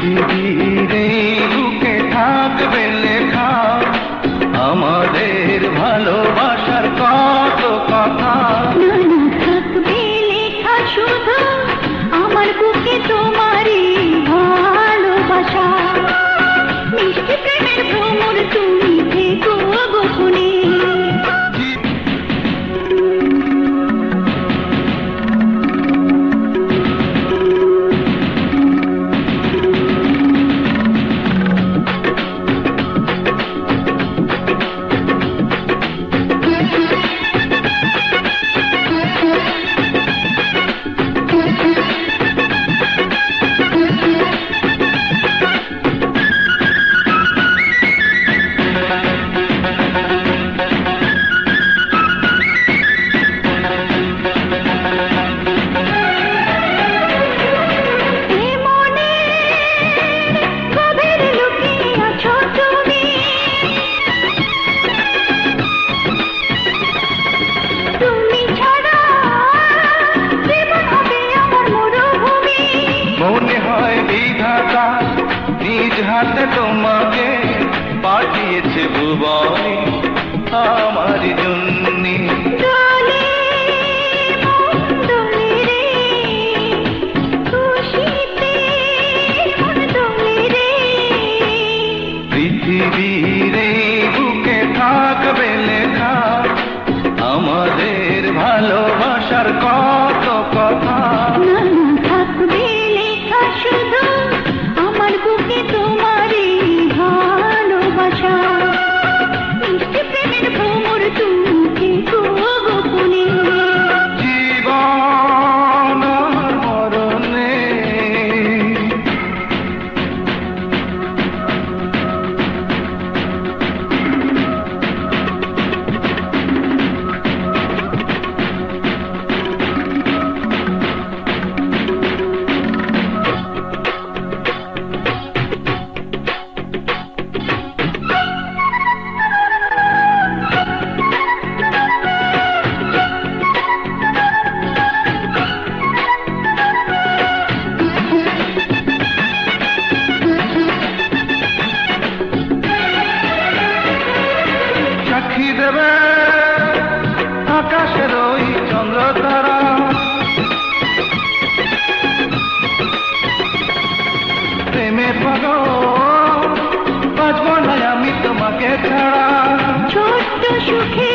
পৃথিবীর এই বুকে থাকবে লেখা আমাদের ভালোবাসার কত কথা। থাকবে লেখা শুধু আমার বুকে তোমারই ভালোবাসা। মিষ্টি প্রেমের ভ্রমর তুমি থেকো গোপনে। মনে হয় বিধাতা নিজ হাতে তোমাকে পাঠিয়েছে ভুবনে আমার জন্যে। পৃথিবীর এই বুকে থাকবে লেখা আমাদের ভালোবাসার কত কথা। থাকবে লেখা শুধু আমার বুকে তোমারই ভালোবাসা। মিষ্টি প্রেমের ভ্রমর তুমি থেকো গোপনে। জীবন আর মরণে সাক্ষী দেবে আকাশের ওই চন্দ্র তারা। প্রেমের পাগল বাঁচব না আমি তোমাকে ছাড়া। ছোট্ট সুখে